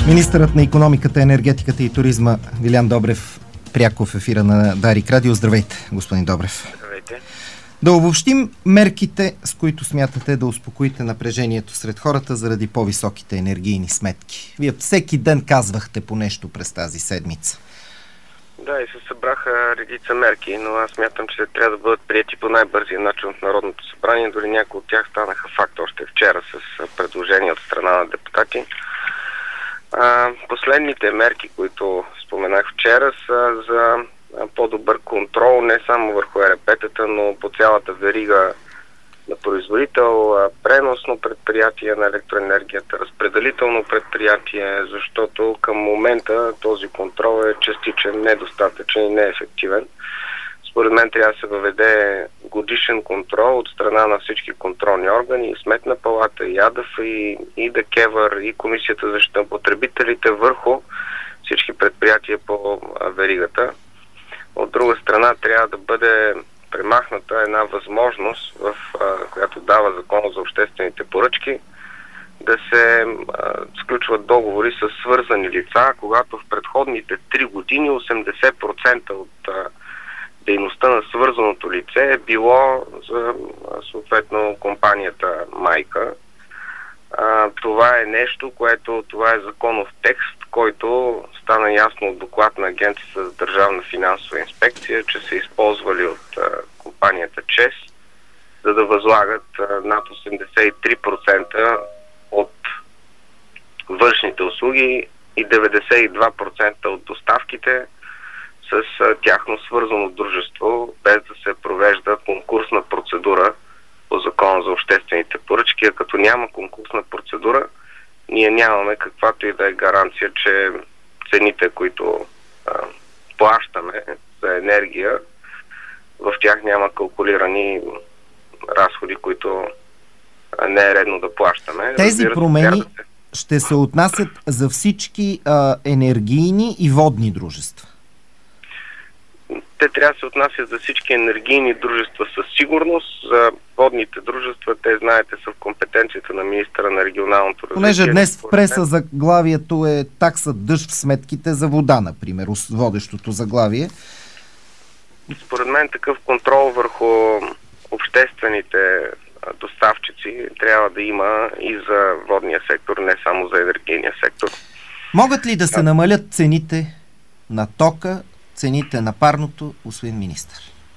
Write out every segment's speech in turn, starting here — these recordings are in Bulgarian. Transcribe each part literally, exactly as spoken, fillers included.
Министърът на икономиката, енергетиката и туризма Вилян Добрев пряко в ефира на Дарик Радио. Здравейте, господин Добрев. Здравейте. Да обобщим мерките, с които смятате да успокоите напрежението сред хората заради по-високите енергийни сметки. Вие всеки ден казвахте по нещо през тази седмица. Да, и се събраха редица мерки, но аз смятам, че трябва да бъдат приети по най-бързия начин от Народното събрание. Дори някои от тях станаха факт още вчера с предложения от страна на депутати. А, последните мерки, които споменах вчера, са за по-добър контрол не само върху е ер пе-тата, но по цялата верига на производител, преносно предприятие на електроенергията, разпределително предприятие, защото към момента този контрол е частичен, недостатъчен и неефективен. Според мен трябва да се въведе годишен контрол от страна на всички контролни органи, и Сметна палата, и АДФ, и, и ДКЕВР, и Комисията за защита на потребителите върху всички предприятия по веригата. От друга страна трябва да бъде премахната една възможност, в а, която дава Закона за обществените поръчки, да се а, сключват договори с свързани лица, когато в предходните три години осемдесет процента от а, дейността на свързаното лице е било за съответно компанията майка. А, това е нещо, което това е законов текст, който стана ясно от доклад на Агенцията за държавна финансова инспекция, че са използвали от а, компанията ЧЕЗ, за да възлагат а, над осемдесет и три процента от външните услуги и деветдесет и два процента от доставките с а, тяхно свързано дружество, без да се провежда конкурсна процедура по Закона за обществените поръчки. А като няма конкурсна процедура, ние нямаме каквато и да е гаранция, че цените, които а, плащаме за енергия, в тях няма калкулирани разходи, които а, не е редно да плащаме. Тези промени ще се отнасят за всички а, енергийни и водни дружества. Те трябва да се отнасят за всички енергийни дружества със сигурност. За водните дружества, те знаете, са в компетенцията на министъра на регионалното развитие. Понеже днес в преса заглавието е такса дъжд в сметките за вода, например, водещото заглавие. Според мен такъв контрол върху обществените доставчици трябва да има и за водния сектор, не само за енергийния сектор. Могат ли да се намалят цените на тока, цените на парното, господин министър?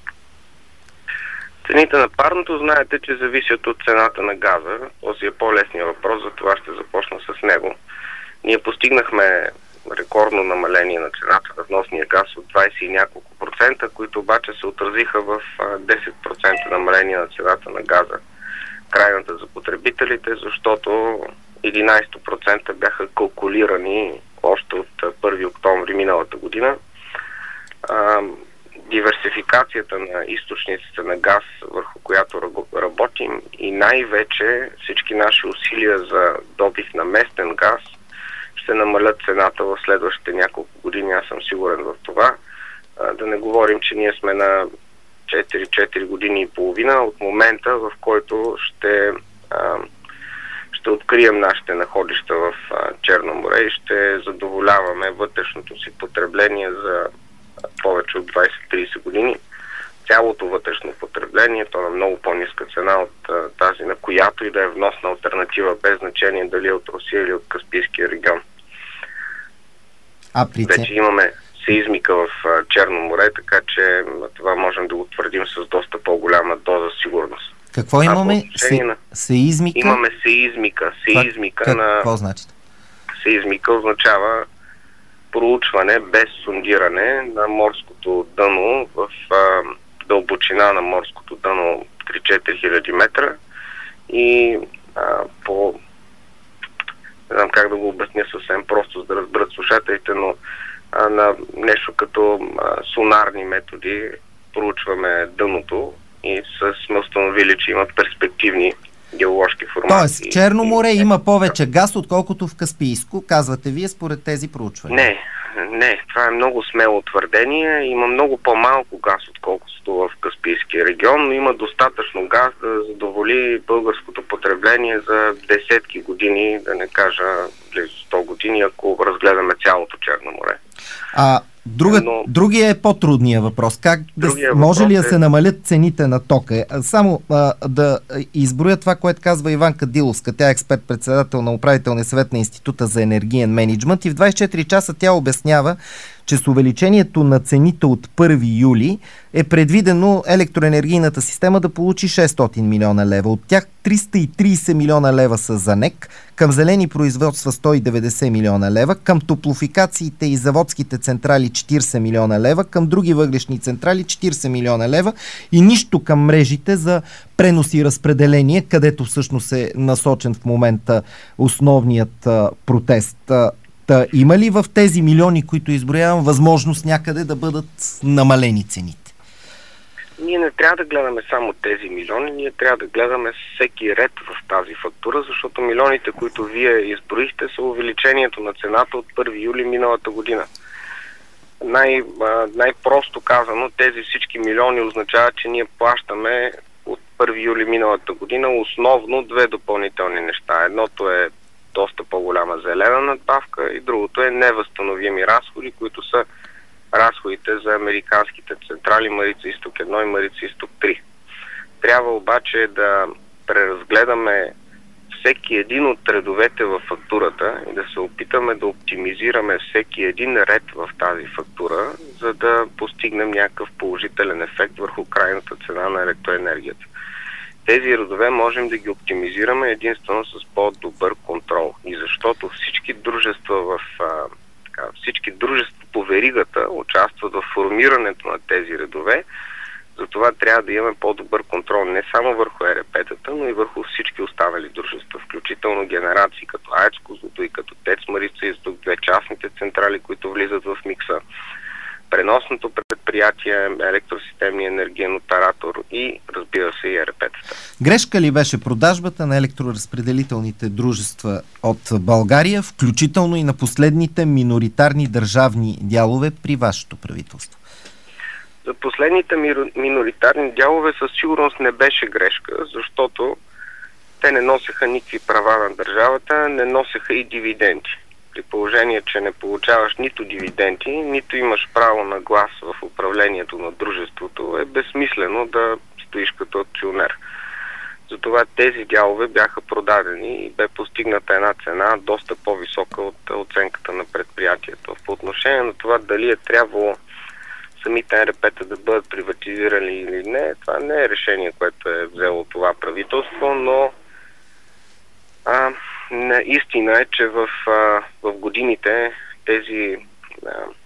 Цените на парното, знаете, че зависят от цената на газа. Този е по-лесният въпрос, за това ще започна с него. Ние постигнахме рекордно намаление на цената на вносния газ от двайсет и няколко процента, които обаче се отразиха в десет процента намаление на цената на газа, крайната за потребителите, защото единайсет процента бяха калкулирани още от първи октомври миналата година. А, диверсификацията на източниците на газ, върху която работим, и най-вече всички наши усилия за добив на местен газ ще намалят цената в следващите няколко години. Аз съм сигурен в това. А, да не говорим, че ние сме на четири години и половина от момента, в който ще, а, ще открием нашите находища в а, Черно море и ще задоволяваме вътрешното си потребление за повече от двайсет-трийсет години. Цялото вътрешно потребление, то на много по-ниска цена от а, тази, на която и да е вносна алтернатива, без значение дали е от Русия или от Каспийския регион. А при Вече имаме сеизмика в а, Черно море, така че това можем да го твърдим с доста по-голяма доза сигурност. Какво имаме? Се... На... Сеизмика? Имаме сеизмика. Сеизмика как, на... Какво значи? Сеизмика означава проучване без сондиране на морското дъно в а, дълбочина на морското дъно три-четири хиляди метра и а, по не знам как да го обясня съвсем просто, за да разберат слушателите, но а, на нещо като а, сонарни методи проучваме дъното и с, сме установили, че има перспективни геоложки формации. Тоест, в Черно море и... има повече газ, отколкото в Каспийско, казвате вие, според тези проучвания? Не, не, това е много смело твърдение. Има много по-малко газ, отколкото в Каспийския регион, но има достатъчно газ да задоволи българското потребление за десетки години, да не кажа близо сто години, ако разгледаме цялото Черно море. А друга, Но... другия е по-трудния въпрос. Как да, може ли да е... се намалят цените на тока? Само а, да изброя това, което казва Иванка Диловска. Тя е експерт-председател на управителния съвет на Института за енергиен мениджмънт и в двайсет и четири часа тя обяснява, че с увеличението на цените от първи юли е предвидено електроенергийната система да получи шестстотин милиона лева. От тях триста и трийсет милиона лева са за НЕК, към зелени производства сто и деветдесет милиона лева, към топлофикациите и заводските централи четирийсет милиона лева, към други въглищни централи четирийсет милиона лева и нищо към мрежите за пренос и разпределение, където всъщност е насочен в момента основният а, протест. Та, има ли в тези милиони, които изброявам, възможност някъде да бъдат намалени цените? Ние не трябва да гледаме само тези милиони, ние трябва да гледаме всеки ред в тази фактура, защото милионите, които вие изброихте, са увеличението на цената от първи юли миналата година. Най, най-просто казано, тези всички милиони означават, че ние плащаме от първи юли миналата година основно две допълнителни неща. Едното е доста по-голяма зелена надбавка и другото е невъзстановими разходи, които са разходите за американските централи Марица Изток едно и Марица Изток три. Трябва обаче да преразгледаме всеки един от редовете в фактурата и да се опитаме да оптимизираме всеки един ред в тази фактура, за да постигнем някакъв положителен ефект върху крайната цена на електроенергията. Тези родове можем да ги оптимизираме единствено с по-добър контрол. И защото всички дружества в а, така, всички дружества по веригата участват в формирането на тези редове, затова трябва да имаме по-добър контрол не само върху Е Ер Пе-тата, но и върху всички останали дружества, включително генерации като АЕЦ Козлодуй, като ТЕЦ Марица Изток, две частните централи, които влизат в микса, преносното предприятие, електросистемния енергиен оператор и, разбира се, и Е Ер Пе-тата. Грешка ли беше продажбата на електроразпределителните дружества от България, включително и на последните миноритарни държавни дялове при вашето правителство? За последните миноритарни дялове със сигурност не беше грешка, защото те не носеха никакви права на държавата, не носеха и дивиденти. При положение, че не получаваш нито дивиденти, нито имаш право на глас в управлението на дружеството, е безсмислено да стоиш като акционер. Затова тези дялове бяха продадени и бе постигната една цена доста по-висока от оценката на предприятието. По отношение на това дали е трябвало самите Е Ер Пе-та да бъдат приватизирани или не, това не е решение, което е взело това правителство, но а, не, истина е, че в, а, в годините тези а,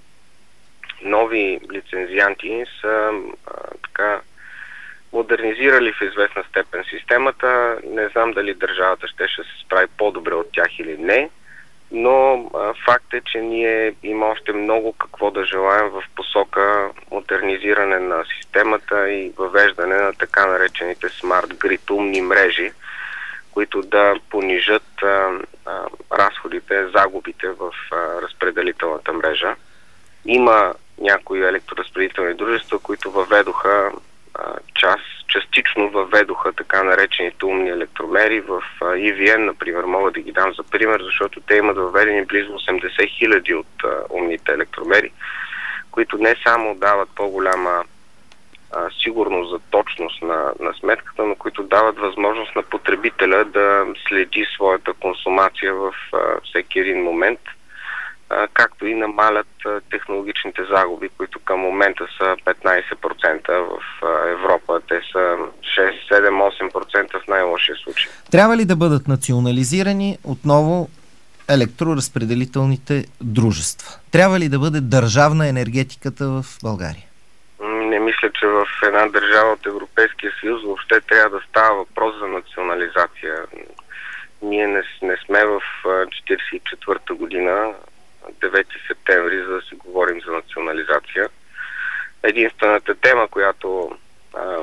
нови лицензианти са а, така модернизирали в известна степен системата. Не знам дали държавата ще, ще се справи по-добре от тях или не, но а, факт е, че ние има още много какво да желаем в посока модернизиране на системата и въвеждане на така наречените смарт грид, умни мрежи, които да понижат а, а, разходите, загубите в а, разпределителната мрежа. Има някои електроразпределителни дружества, които въведоха а, част, частично въведоха така наречените умни електромери в а, И Ви Ен, например. Мога да ги дам за пример, защото те имат въведени близо осемдесет хиляди от а, умните електромери, които не само дават по-голяма а, сигурност за точност на, на сметката, но които дават възможност на потребителя да следи своята консумация в а, всеки един момент, а, както и намалят а, технологичните загуби, които към момента са петнайсет процента в а, Европа. Те са шест, седем, осем процента в най-лошия случай. Трябва ли да бъдат национализирани отново електроразпределителните дружества? Трябва ли да бъде държавна енергетиката в България? Не мисля, че в една държава от Европейския съюз въобще трябва да става въпрос за национализация. Ние не, не сме в четирийсет и четвърта година, девети септември, за да си говорим за национализация. Единствената тема, която а,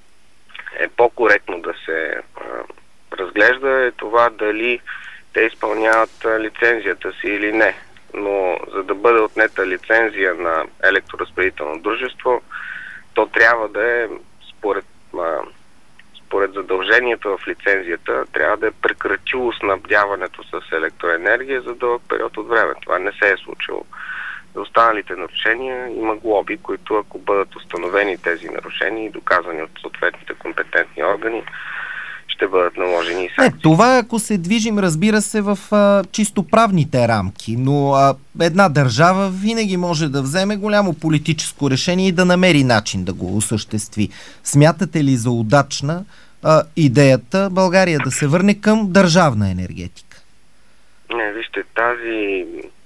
е по-коректно да се а, разглежда, е това дали те изпълняват а, лицензията си или не. но за да бъде отнета лицензия на електроразпределително дружество, то трябва да е според, според задълженията в лицензията, трябва да е прекратило снабдяването с електроенергия за дълъг период от време. Това не се е случило. За останалите нарушения има глоби, които ако бъдат установени тези нарушения и доказани от съответните компетентни органи, ще бъдат наложени и санкции. Не, това ако се движим, разбира се, в а, чисто правните рамки, но а, една държава винаги може да вземе голямо политическо решение и да намери начин да го осъществи. Смятате ли за удачна а, идеята България да се върне към държавна енергетика? Не, вижте, тази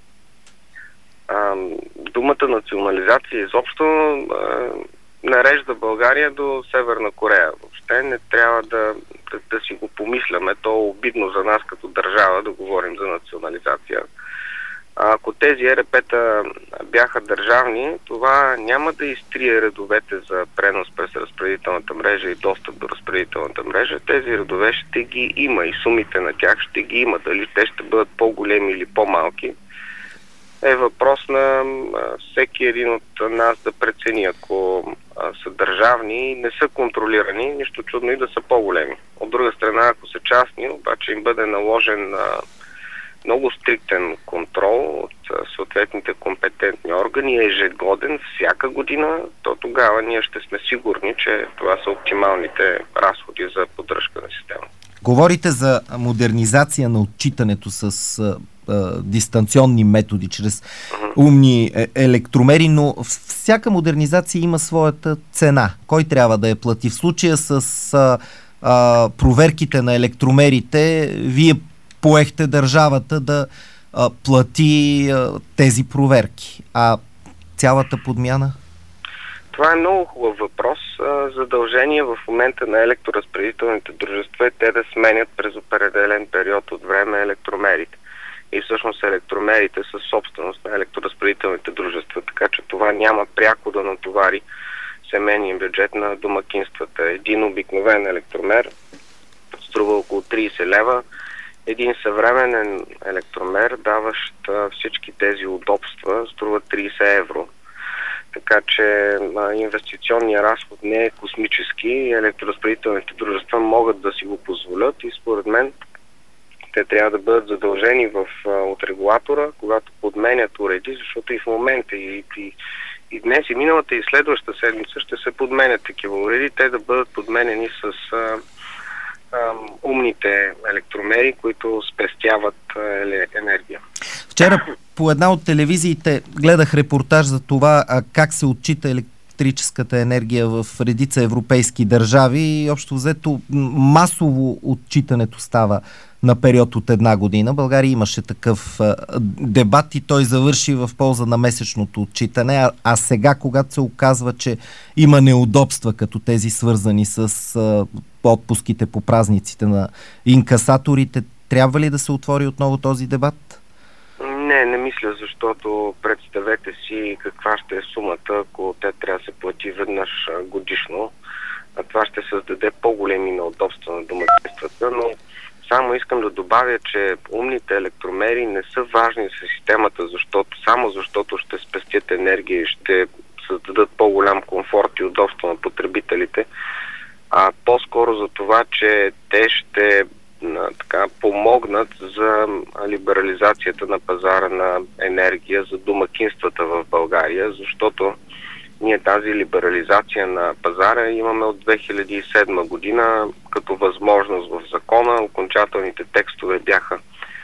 а, думата национализация изобщо а, нарежда България до Северна Корея. Въобще не трябва да, да, да си го помисляме. То е обидно за нас като държава да говорим за национализация. А, ако тези Е Ер Пе-та бяха държавни, това няма да изтрие редовете за пренос през разпределителната мрежа и достъп до разпределителната мрежа. Тези редове ще ги има и сумите на тях ще ги има. Дали те ще бъдат по-големи или по-малки, е въпрос на всеки един от нас да прецени. Ако са държавни и не са контролирани, нищо чудно и да са по-големи. От друга страна, ако са частни, обаче им бъде наложен много стриктен контрол от съответните компетентни органи, ежегоден, всяка година, то тогава ние ще сме сигурни, че това са оптималните разходи за поддръжка на система. Говорите за модернизация на отчитането с а, дистанционни методи, чрез uh-huh. умни е, електромери, но всяка модернизация има своята цена. Кой трябва да я плати? В случая с а, а, проверките на електромерите, вие поехте държавата да а, плати а, тези проверки. А цялата подмяна? Това е много хубав въпрос. Задължение в момента на електроразпределителните дружества е те да сменят през определен период от време електромерите. И всъщност електромерите са собственост на електроразпределителните дружества, така че това няма пряко да натовари семейния бюджет на домакинствата. Един обикновен електромер струва около трийсет лева. Един съвременен електромер, даващ всички тези удобства, струва трийсет евро. Така че а, инвестиционният разход не е космически. Електроразпределителните дружества могат да си го позволят и според мен те трябва да бъдат задължени в, а, от регулатора, когато подменят уреди, защото и в момента и, и, и днес и миналата и следващата седмица ще се подменят такива уреди, те да бъдат подменени с а, а, умните електромери, които спестяват а, енергия. Вчера по една от телевизиите гледах репортаж за това а, как се отчита електрическата енергия в редица европейски държави и общо взето масово отчитането става на период от една година. България имаше такъв а, дебат и той завърши в полза на месечното отчитане, а, а сега, когато се оказва, че има неудобства като тези свързани с а, отпуските по празниците на инкасаторите, трябва ли да се отвори отново този дебат? Не, не мисля, защото представете си каква ще е сумата, ако те трябва да се плати веднъж годишно. А това ще създаде по-големи неудобства на домакинствата, но само искам да добавя, че умните електромери не са важни за системата, защото, само защото ще спестят енергия и ще създадат по-голям комфорт и удобство на потребителите, а по-скоро за това, че те ще така, помогнат за либерализацията на пазара на енергия за домакинствата в България, защото ние тази либерализация на пазара имаме от две хиляди и седма година като възможност в закона. Окончателните текстове бяха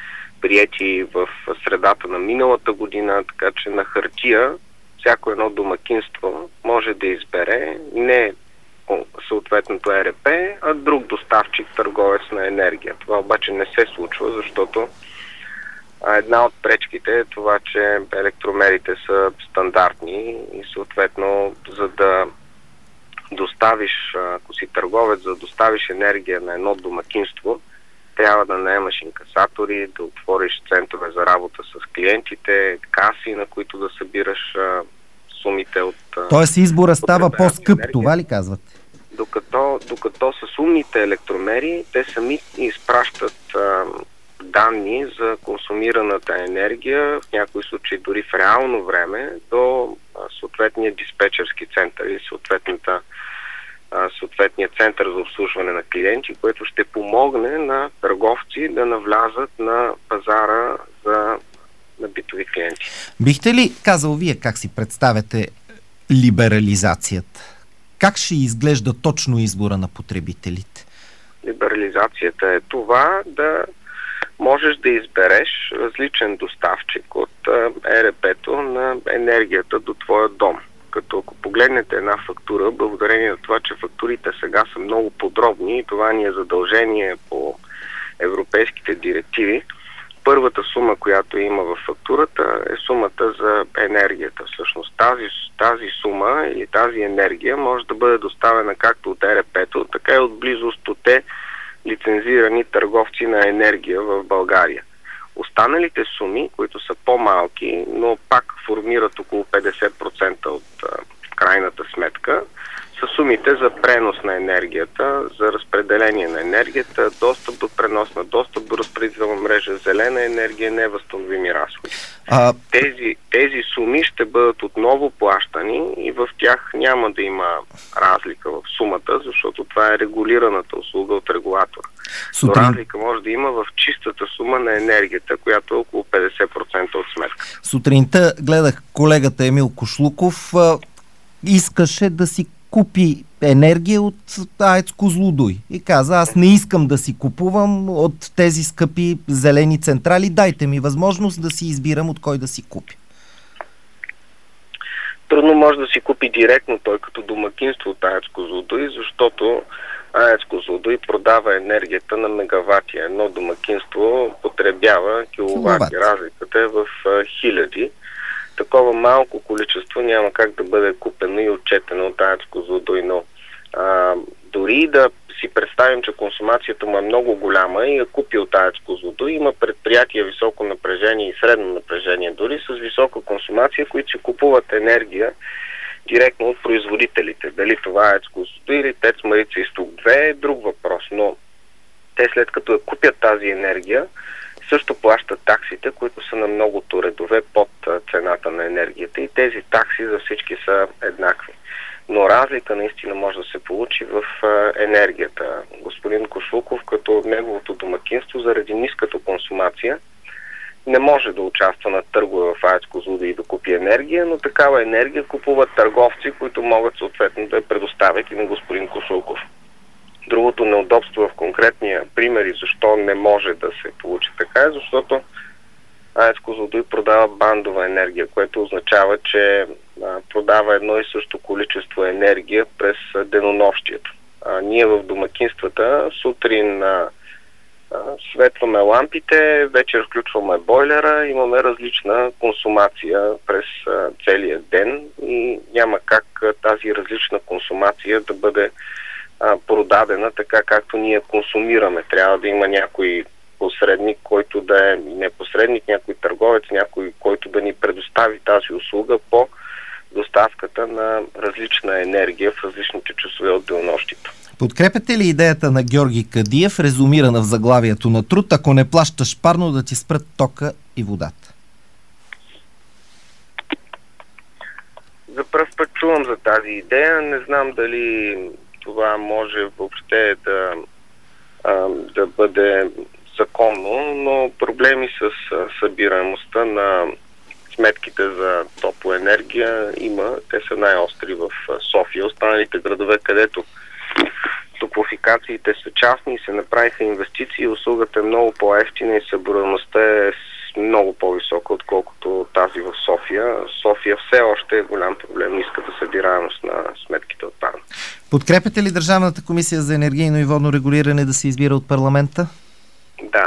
приети в средата на миналата година, така че на хартия всяко едно домакинство може да избере не съответното Е Ер Пе, а друг доставчик, търговец на енергия. Това обаче не се случва, защото една от пречките е това, че електромерите са стандартни и съответно, за да доставиш, ако си търговец, за да доставиш енергия на едно домакинство, трябва да наемаш инкасатори, да отвориш центрове за работа с клиентите, каси, на които да събираш сумите от... Тоест избора става по-скъп, енергия. Това ли казвате? Докато, докато с умните електромери, те сами изпращат а, данни за консумираната енергия, в някои случаи дори в реално време, до съответния диспетчерски център или съответната, съответния център за обслужване на клиенти, което ще помогне на търговци да навлязат на пазара за на битови клиенти. Бихте ли казал вие как си представяте либерализацията? Как ще изглежда точно избора на потребителите? Либерализацията е това да можеш да избереш различен доставчик от Е Ер Пе-то на енергията до твоя дом. Като ако погледнете една фактура, благодарение на това, че фактурите сега са много подробни и това ни е задължение по европейските директиви, първата сума, която има в фактурата, е сумата за енергията. Всъщност тази, тази сума или тази енергия може да бъде доставена както от Е Ер Пе-то, така и от близо стоте лицензирани търговци на енергия в България. Останалите суми, които са по-малки, но пак формират около петдесет процента от а, крайната сметка, са сумите за пренос на енергията, за разпределение на енергията, достъп до преносна, достъп до разпределителна мрежа, зелена енергия, невъзстановими разходи. А... Тези, тези суми ще бъдат отново плащани и в тях няма да има разлика в сумата, защото това е регулираната услуга от регулатора. Сутрин... Но разлика може да има в чистата сума на енергията, която е около петдесет процента от сметка. Сутринта гледах колегата Емил Кошлуков, искаше да си купи енергия от АЕЦ Козлодуй и каза, аз не искам да си купувам от тези скъпи зелени централи, дайте ми възможност да си избирам от кой да си купи. Трудно може да си купи директно той като домакинство от АЕЦ Козлодуй, защото АЕЦ Козлодуй продава енергията на мегавати. Едно домакинство потребява киловати. Разликата е в хиляди. Такова малко количество няма как да бъде купено и отчетено от АЕЦ Козлодуй, но а, дори да си представим, че консумацията му е много голяма и я купи от АЕЦ Козлодуй, има предприятия високо напрежение и средно напрежение, дори с висока консумация, които си купуват енергия директно от производителите. Дали това е АЕЦ Козлодуй или ТЕЦ Марица изток две е друг въпрос, но те след като я купят тази енергия, също плащат таксите, които са на многото редове под цената на енергията и тези такси за всички са еднакви. Но разлика наистина може да се получи в енергията. Господин Кошлуков, като неговото домакинство, заради ниската консумация, не може да участва на търгове в АЕЦ Козлодуй и да купи енергия, но такава енергия купуват търговци, които могат съответно да я предоставят и на господин Кошлуков. Другото неудобство в конкретния пример и защо не може да се получи така е, защото АЕЦ Козлодуй продава бандова енергия, което означава, че а, продава едно и също количество енергия през денонощието. А, ние в домакинствата сутрин а, а, светваме лампите, вечер включваме бойлера, имаме различна консумация през а, целия ден и няма как а, тази различна консумация да бъде продадена така, както ние консумираме. Трябва да има някой посредник, който да е не посредник, някой търговец, някой, който да ни предостави тази услуга по доставката на различна енергия в различните часове от денонощието. Подкрепяте ли идеята на Георги Кадиев, резумирана в заглавието на Труд, ако не плащаш парно, да ти спрат тока и водата? За пръв път чувам за тази идея. Не знам дали това може въобще да, а, да бъде законно, но проблеми с а, събираемостта на сметките за топлоенергия има. Те са най-остри в София. Останалите градове, където топлофикациите са частни и се направиха инвестиции, услугата е много по-евтина и събираемостта е много по-висока, отколкото тази в София. София все още е голям проблем, ниската събираемост на сметките от парно. Подкрепяте ли Държавната комисия за енергийно и водно регулиране да се избира от парламента? Да.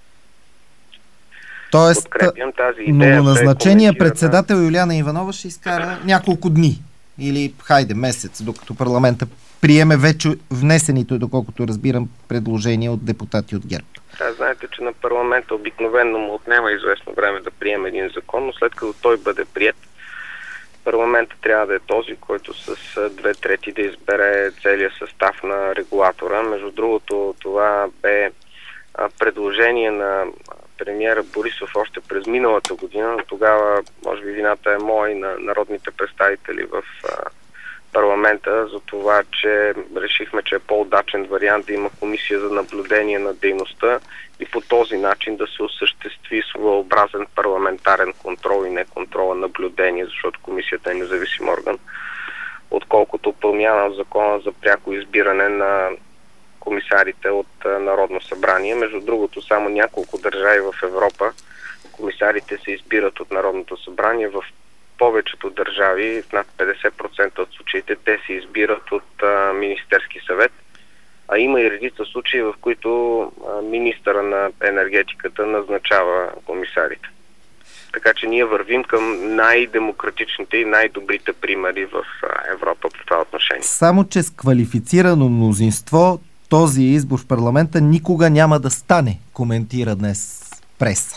Тоест, новоназначения председател Юлиана Иванова ще изкара няколко дни или, хайде, месец, докато парламента приеме вече внесените, доколкото разбирам, предложения от депутати от ГЕРБ. Да, знаете, че на парламента обикновено му отнема известно време да приеме един закон, но след като той бъде приет, парламентът трябва да е този, който с две трети да избере целия състав на регулатора. Между другото, това бе а, предложение на премиера Борисов още през миналата година. Тогава, може би, вината е моя и на народните представители в а, парламента за това, че решихме, че е по-удачен вариант да има комисия за наблюдение на дейността и по този начин да се осъществи своеобразен парламентарен контрол и не контрола наблюдение, защото комисията е независим орган, отколкото промяна в закона за пряко избиране на комисарите от Народно събрание. Между другото, само няколко държави в Европа комисарите се избират от Народното събрание. В повечето държави, в над петдесет процента от случаите, те се избират от а, Министерски съвет, а има и редица случаи, в които а, министъра на енергетиката назначава комисарите. Така че ние вървим към най-демократичните и най-добрите примери в а, Европа по това отношение. Само че с квалифицирано мнозинство този избор в парламента никога няма да стане, коментира днес преса.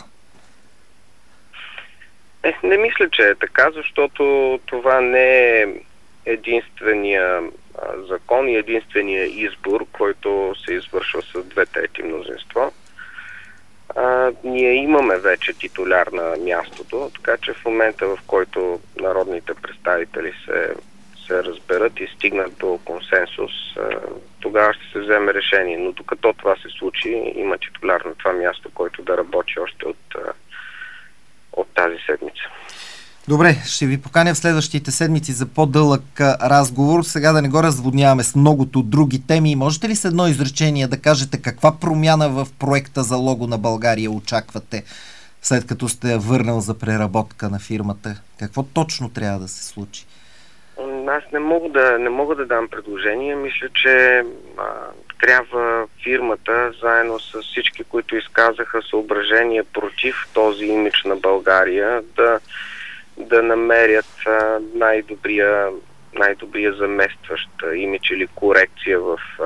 Е, не мисля, че е така, защото това не е единствения а, закон и единствения избор, който се извършва с две трети мнозинство. А, ние имаме вече титуляр на мястото, така че в момента, в който народните представители се, се разберат и стигнат до консенсус, а, тогава ще се вземе решение. Но докато това се случи, има титуляр на това място, който да работи още от а, от тази седмица. Добре, ще ви поканя в следващите седмици за по-дълъг разговор. Сега да не го разводняваме с многото други теми. Можете ли с едно изречение да кажете каква промяна в проекта за лого на България очаквате, след като сте върнал за преработка на фирмата? Какво точно трябва да се случи? Аз не мога да, не мога да дам предложение. Мисля, че а, трябва фирмата, заедно с всички, които изказаха съображения против този имидж на България, да, да намерят а, най-добрия, най-добрия заместващ имидж или корекция в, а,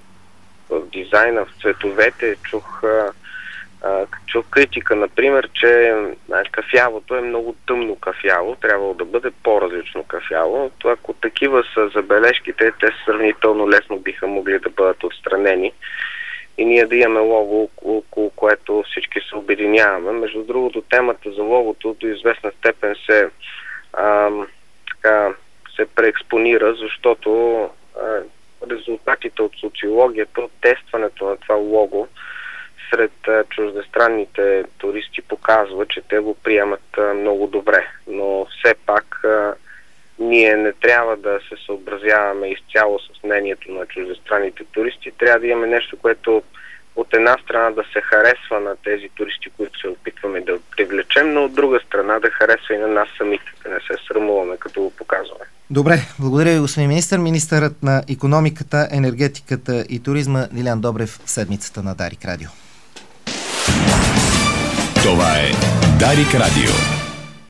в дизайна, в цветовете. Чух, а, а, чух критика, например, че а, кафявото е много тъмно кафяво, трябвало да бъде по-различно кафяво. Това, ако такива са забележките, те сравнително лесно биха могли да бъдат отстранени и ние да имаме лого, около което всички се обединяваме. Между другото, темата за логото до известна степен се, а, така, се преекспонира, защото а, резултатите от социологията, от тестването на това лого сред а, чуждестранните туристи показва, че те го приемат а, много добре. Но все пак а, ние не трябва да се съобразяваме изцяло с мнението на чуждестранните туристи. Трябва да имаме нещо, което от една страна да се харесва на тези туристи, които се опитваме да привлечем, но от друга страна да харесва и на нас самите, да не се срамуваме, като го показваме. Добре, благодаря ви, господин министър. Министърът на икономиката, енергетиката и туризма Делян Добрев в седмицата на Дарик Радио. Това е Дарик Радио.